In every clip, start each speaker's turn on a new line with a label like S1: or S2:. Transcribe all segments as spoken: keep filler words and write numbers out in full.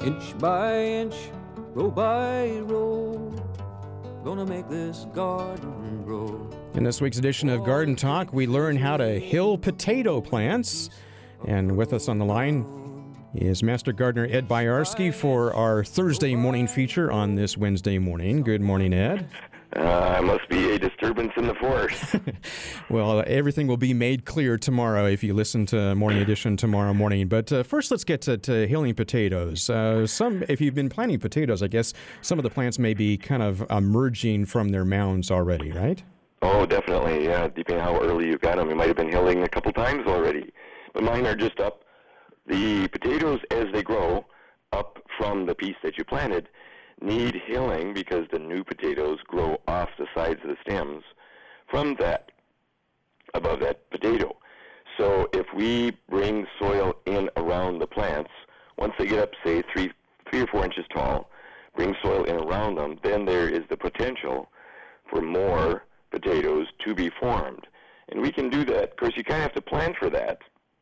S1: Inch by inch, row by row, gonna make this garden grow.
S2: In this week's edition of Garden Talk, we learn how to hill potato plants. And with us on the line is Master Gardener Ed Byarski for our Thursday morning feature on this Wednesday morning. Good morning, Ed.
S3: Uh, must be a disturbance in the forest.
S2: Well, everything will be made clear tomorrow if you listen to Morning Edition tomorrow morning. But uh, first, let's get to, to hilling potatoes. Uh, some, if you've been planting potatoes, I guess some of the plants may be kind of emerging from their mounds already, right?
S3: Oh, definitely, yeah. Depending how early you got them, you might have been hilling a couple times already. But mine are just up. The potatoes, as they grow up from the piece that you planted, need hilling because the new potatoes grow off the sides of the stems from that, above that potato. So if we bring soil in around the plants, once they get up, say, three, three or four inches tall, bring soil in around them, then there is the potential for more potatoes to be formed. And we can do that. Of course, you kind of have to plan for that,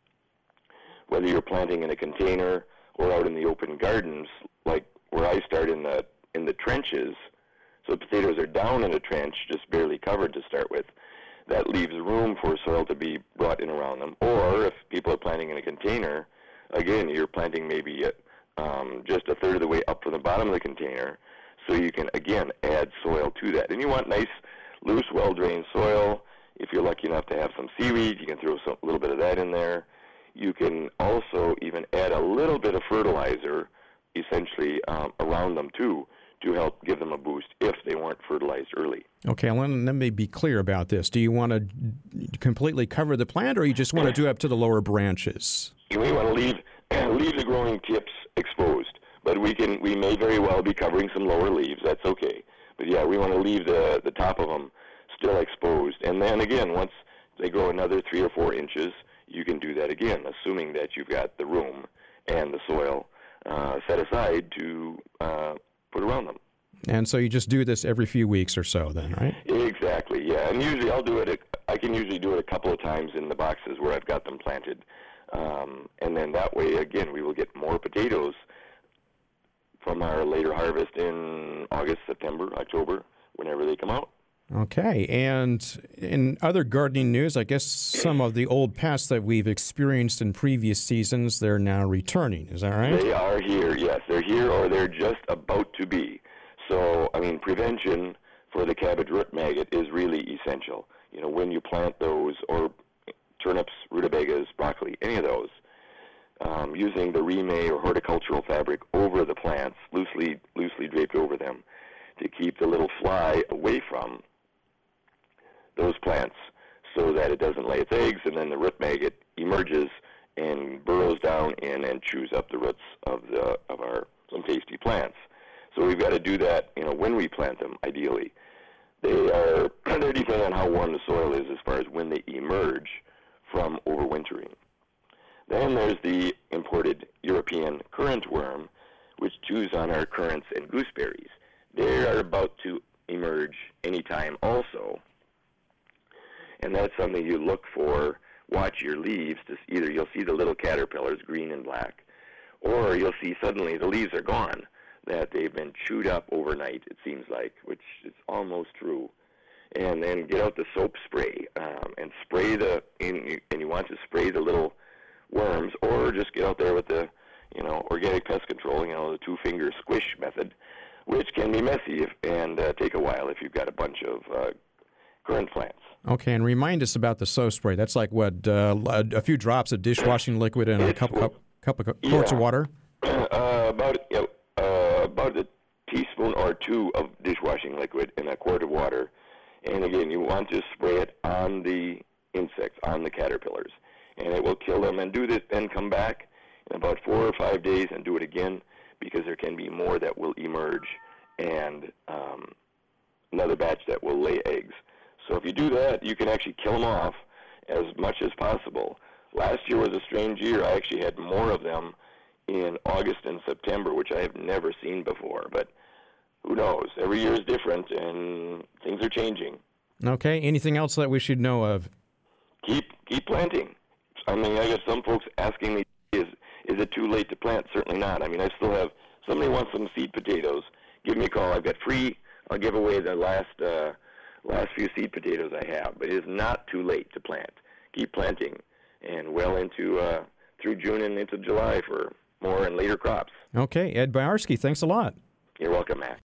S3: whether you're planting in a container or out in the open gardens, like where I start in the in the trenches. So potatoes are down in a trench, just barely covered to start with. That leaves room for soil to be brought in around them. Or if people are planting in a container, again, you're planting maybe um, just a third of the way up from the bottom of the container, so you can, again, add soil to that. And you want nice, loose, well-drained soil. If you're lucky enough to have some seaweed, you can throw some, a little bit of that in there. You can also even add a little bit of fertilizer, essentially, um, around them, too, to help give them a boost if they weren't fertilized early.
S2: Okay, let me be clear about this. Do you want to completely cover the plant, or you just want to do up to the lower branches?
S3: We want to leave leave the growing tips exposed, but we can we may very well be covering some lower leaves. That's okay. But yeah, we want to leave the the top of them still exposed. And then again, once they grow another three or four inches, you can do that again, assuming that you've got the room and the soil uh, set aside to uh, put around them.
S2: And so you just do this every few weeks or so then, right?
S3: Exactly, yeah. And usually I'll do it, I can usually do it a couple of times in the boxes where I've got them planted. Um, and then that way, again, we will get more potatoes from our later harvest in August, September, October, whenever they come out.
S2: Okay, and in other gardening news, I guess some of the old pests that we've experienced in previous seasons, they're now returning. Is that right?
S3: They are here, yes. They're here or they're just about to be. So, I mean, prevention for the cabbage root maggot is really essential. You know, when you plant those, or turnips, rutabagas, broccoli, any of those, um, using the Reme or horticultural fabric over the plants, loosely, loosely draped over them, to keep the little fly away from those plants so that it doesn't lay its eggs, and then the root maggot emerges and burrows down in and chews up the roots of the of our some tasty plants. So we've got to do that, you know, when we plant them, ideally. They are, they're depending on how warm the soil is as far as when they emerge from overwintering. Then there's the imported European currant worm, which chews on our currants and gooseberries. They are about to emerge anytime also. And that's something you look for. Watch your leaves. To either you'll see the little caterpillars, green and black, or you'll see suddenly the leaves are gone, that they've been chewed up overnight, it seems like, which is almost true. And then get out the soap spray um, and spray the, in, and you want to spray the little worms, or just get out there with the, you know, organic pest control, you know, the two-finger squish method, which can be messy if, and uh, take a while if you've got a bunch of uh, currant plants.
S2: Okay, and remind us about the soap spray. That's like, what, uh, a few drops of dishwashing liquid in a couple, cup, couple of quarts
S3: yeah.
S2: of water?
S3: Uh, about, you know, uh, about a teaspoon or two of dishwashing liquid in a quart of water. And again, you want to spray it on the insects, on the caterpillars. And it will kill them. And do this, then come back in about four or five days and do it again, because there can be more that will emerge and um, another batch that will lay eggs. So if you do that, you can actually kill them off as much as possible. Last year was a strange year. I actually had more of them in August and September, which I have never seen before. But who knows? Every year is different, and things are changing.
S2: Okay. Anything else that we should know of?
S3: Keep keep planting. I mean, I got some folks asking me, is is it too late to plant? Certainly not. I mean, I still have somebody wants some seed potatoes, give me a call. I've got free. I'll give away the last uh, last few seed potatoes I have. But it is not too late to plant. Keep planting, and well into uh, through June and into July for more and later crops.
S2: Okay, Ed Boyarsky, thanks a lot.
S3: You're welcome, Matt.